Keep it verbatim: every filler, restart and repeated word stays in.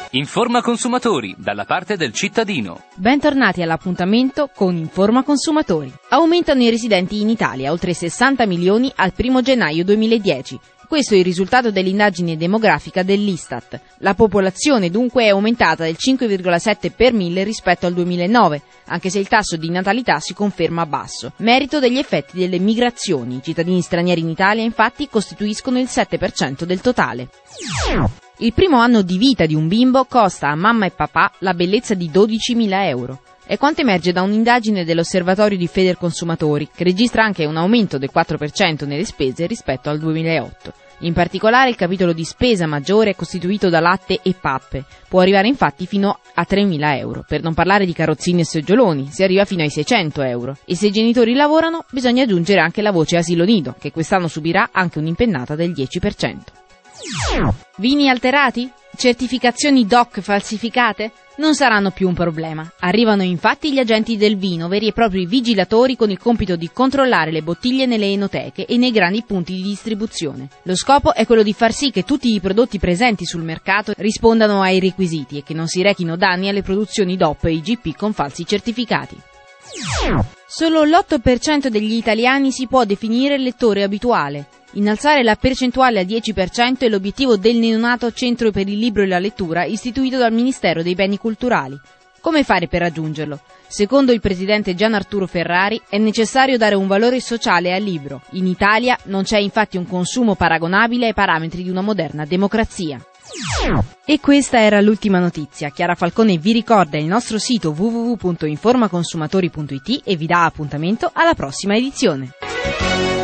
Informa consumatori, dalla parte del cittadino. Bentornati all'appuntamento con Informa Consumatori. Aumentano i residenti in Italia, oltre sessanta milioni al primo gennaio duemiladieci. Questo è il risultato dell'indagine demografica dell'Istat. La popolazione dunque è aumentata del cinque virgola sette per mille rispetto al duemilanove, anche se il tasso di natalità si conferma basso. Merito degli effetti delle migrazioni. I cittadini stranieri in Italia, infatti, costituiscono il sette per cento del totale. Il primo anno di vita di un bimbo costa a mamma e papà la bellezza di dodicimila euro. È quanto emerge da un'indagine dell'Osservatorio di Federconsumatori, che registra anche un aumento del quattro per cento nelle spese rispetto al duemilaotto. In particolare il capitolo di spesa maggiore è costituito da latte e pappe, può arrivare infatti fino a tremila euro, per non parlare di carrozzini e seggioloni, si arriva fino ai seicento euro. E se i genitori lavorano bisogna aggiungere anche la voce asilo nido, che quest'anno subirà anche un'impennata del dieci per cento. Vini alterati? Certificazioni D O C falsificate? Non saranno più un problema. Arrivano infatti gli agenti del vino, veri e propri vigilatori con il compito di controllare le bottiglie nelle enoteche e nei grandi punti di distribuzione. Lo scopo è quello di far sì che tutti i prodotti presenti sul mercato rispondano ai requisiti e che non si rechino danni alle produzioni D O P e I G P con falsi certificati. Solo l'otto per cento degli italiani si può definire lettore abituale. Innalzare la percentuale al dieci per cento è l'obiettivo del neonato Centro per il Libro e la Lettura istituito dal Ministero dei Beni Culturali. Come fare per raggiungerlo? Secondo il presidente Gian Arturo Ferrari è necessario dare un valore sociale al libro. In Italia non c'è infatti un consumo paragonabile ai parametri di una moderna democrazia. E questa era l'ultima notizia. Chiara Falcone vi ricorda il nostro sito w w w punto informaconsumatori punto i t e vi dà appuntamento alla prossima edizione.